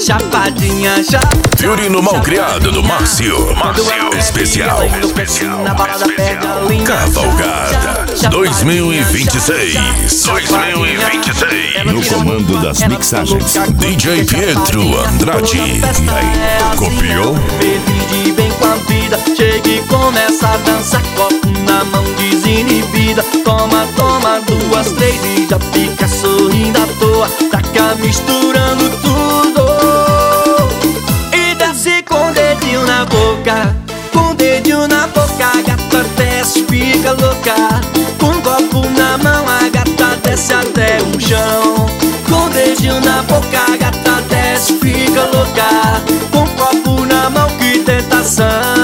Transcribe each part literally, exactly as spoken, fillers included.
chapadinha, chapadinha. Violino Malcriado do Márcio. Márcio Especial. Cavalgada dois mil e vinte e seis. dois mil e vinte e seis. No comando das mixagens, D J Pietro Andrade. E aí, copiou? Feliz bem com a vida, chega e começa a dançar, copo na mão desinibida. Toma, toma, duas, três e já fica sorrindo à toa. Taca misturando tudo e desce com o dedinho na boca. Com o dedinho na boca, a gata desce, fica louca. Com um copo na mão, a gata desce até o chão. Com o dedinho na boca, a gata desce, fica louca. Com um copo na mão, que tentação.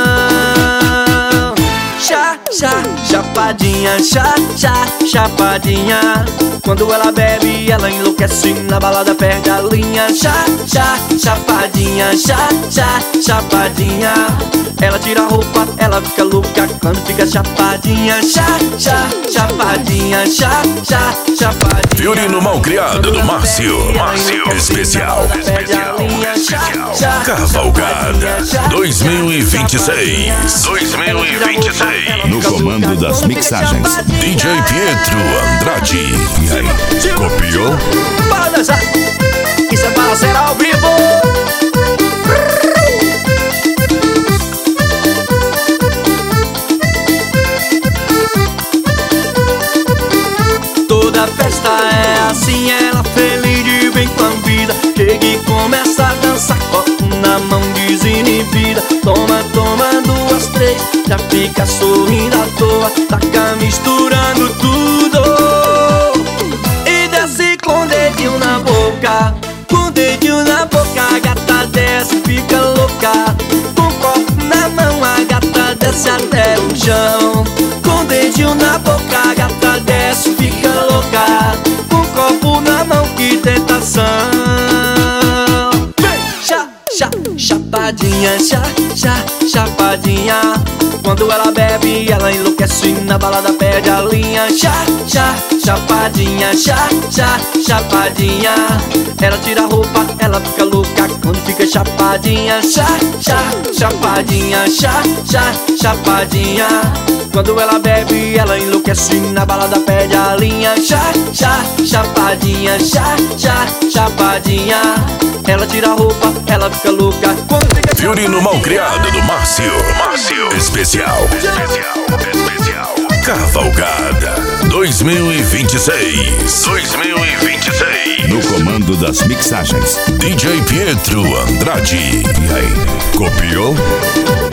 Chá, chá, chapadinha, chá, chá, chapadinha. Quando ela bebe, ela enlouquece, na balada perde a linha. Chá, chá, chapadinha, chá, chá, chapadinha. Ela tira a roupa, ela fica louca quando fica chapadinha. Chá, chá, chapadinha, chá, chá, chapadinha. Violino Malcriado do Márcio. Márcio Especial. Cavalgada dois mil e vinte e seis. dois mil e vinte e seis. no comando das mixagens, D J Pietro Andrade. E aí, copiou? Para dançar, isso é para ser ao vivo. Toda festa é assim, ela feliz de bem com a vida. Chega e começa a dançar, copo na mão desinibida. Toma, toma, duas, três, já fica sorrindo à toa. Taca misturando tudo e desce com o dedinho na boca. Com o dedinho na boca, a gata desce, fica louca. Com o copo na mão, a gata desce até o chão. Com o dedinho na boca, a gata desce, fica louca. Com o copo na mão, que tentação. Chá, chá, chapadinha, chá, chá, chapadinha. Quando ela bebe, ela enlouquece, na balada perde a linha. Chá, chá, chapadinha, chá, chá, chapadinha. Ela tira a roupa, ela fica louca quando fica chapadinha. Chá, chá, chapadinha, chá, chá, chapadinha. Quando ela bebe, ela enlouquece, na balada perde a linha. Chá, chá, chapadinha, chá, chá, chapadinha. Ela tira a roupa, ela fica louca quando fica Violino Malcriado do Márcio. Márcio Especial. Especial. Cavalgada dois mil e vinte e seis. dois mil e vinte e seis. no comando das mixagens, D J Pietro Andrade. E aí, copiou?